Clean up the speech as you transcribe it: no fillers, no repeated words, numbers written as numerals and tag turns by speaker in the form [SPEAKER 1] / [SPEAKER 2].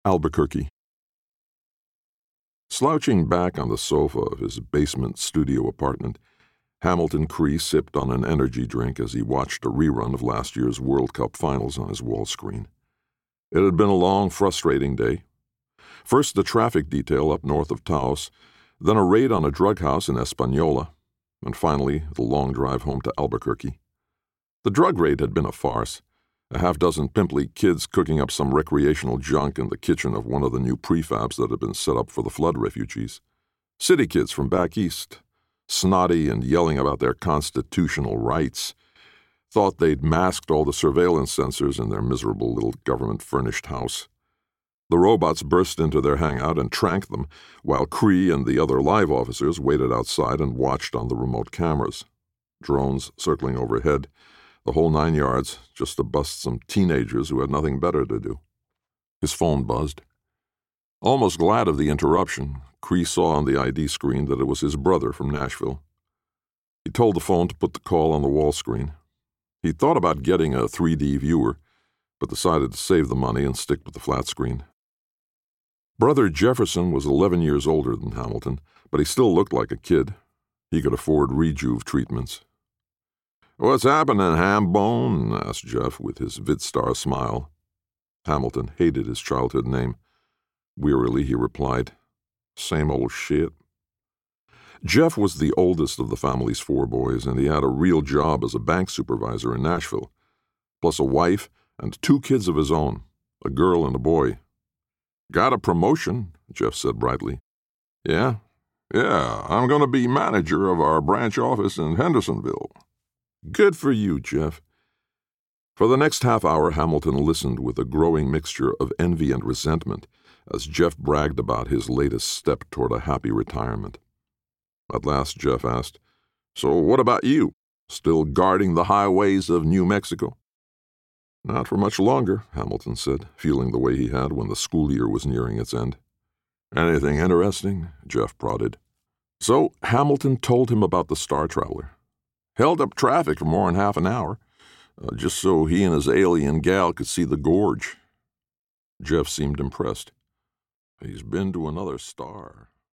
[SPEAKER 1] Albuquerque. Slouching back on the sofa of his basement studio apartment, Hamilton Cree sipped on an energy drink as he watched a rerun of last year's World Cup finals on his wall screen. It had been a long, frustrating day. First the traffic detail up north of Taos, then a raid on a drug house in Española, and finally the long drive home to Albuquerque. The drug raid had been a farce. A half-dozen pimply kids cooking up some recreational junk in the kitchen of one of the new prefabs that had been set up for the flood refugees. City kids from back east, snotty and yelling about their constitutional rights, thought they'd masked all the surveillance sensors in their miserable little government-furnished house. The robots burst into their hangout and tranked them, while Cree and the other live officers waited outside and watched on the remote cameras. Drones circling overhead, the whole 9 yards, just to bust some teenagers who had nothing better to do. His phone buzzed. Almost glad of the interruption, Cree saw on the ID screen that it was his brother from Nashville. He told the phone to put the call on the wall screen. He thought about getting a 3D viewer, but decided to save the money and stick with the flat screen. Brother Jefferson was 11 years older than Hamilton, but he still looked like a kid. He could afford rejuve treatments. "What's happening, Hambone?" asked Jeff with his VidStar smile. Hamilton hated his childhood name. Wearily he replied, "Same old shit." Jeff was the oldest of the family's 4 boys, and he had a real job as a bank supervisor in Nashville, plus a wife and 2 kids of his own, a girl and a boy. "Got a promotion," Jeff said brightly. Yeah, I'm going to be manager of our branch office in Hendersonville." "Good for you, Jeff." For the next half hour, Hamilton listened with a growing mixture of envy and resentment as Jeff bragged about his latest step toward a happy retirement. At last, Jeff asked, "So what about you? Still guarding the highways of New Mexico?" "Not for much longer," Hamilton said, feeling the way he had when the school year was nearing its end. "Anything interesting?" Jeff prodded. So Hamilton told him about the Star Traveler. Held up traffic for more than half an hour, just so he and his alien gal could see the gorge. Jeff seemed impressed. "He's been to another star."